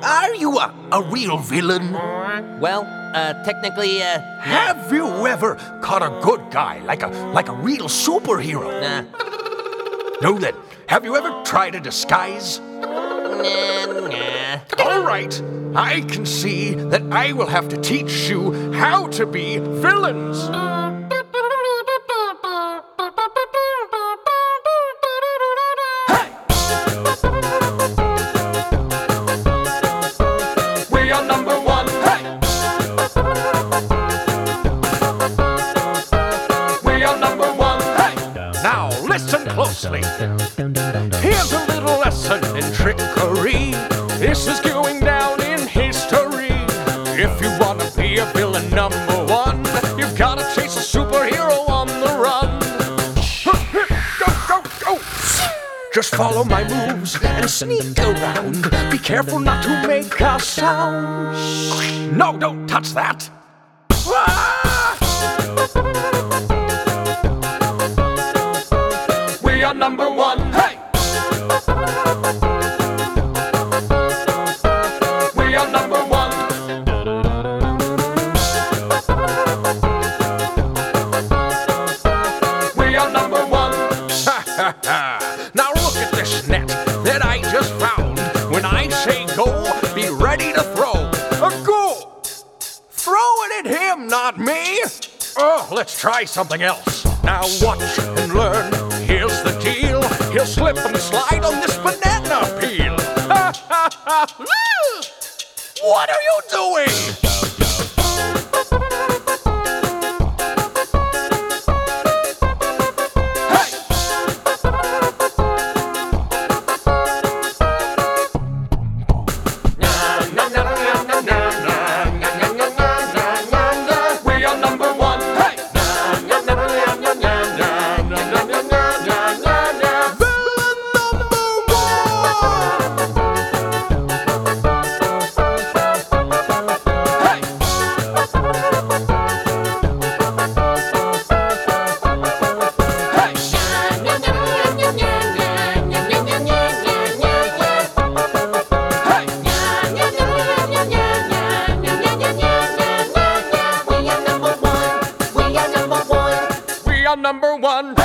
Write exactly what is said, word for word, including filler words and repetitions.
are you a, a real villain? Well, uh, technically, uh... Have you ever caught a good guy, like a like a real superhero? Nah. No then, have you ever tried a disguise? Nah, nah. All right, I can see that I will have to teach you how to be villains. We are number one. Hey! We are number one. Hey! Now listen closely. Here's a little lesson in trickery. This is going down in history. If you want to be a villain number one, you've got to chase a superhero on the run. Go, go, go! Just follow my moves and sneak around. Be careful not to make a sound. No, don't touch that. Ah! We are number one. Hey! We are number one. We are number one. Ha ha ha. Now look at this net that I just found. When I say go, be ready to throw. A go! Throw it at him, not me. Oh, let's try something else. Now watch and learn. Here's the deal. He'll slip and slide on this banana peel. Ha ha ha. What are you doing? Number one.